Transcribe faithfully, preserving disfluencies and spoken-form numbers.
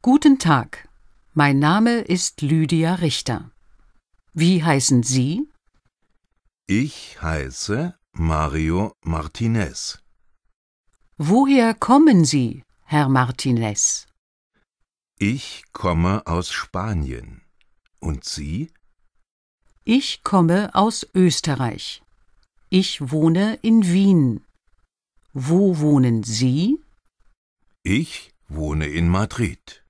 Guten Tag, mein Name ist Lydia Richter. Wie heißen Sie? Ich heiße Mario Martinez. Woher kommen Sie, Herr Martinez? Ich komme aus Spanien. Und Sie? Ich komme aus Österreich. Ich wohne in Wien. Wo wohnen Sie? Ich wohne in Madrid.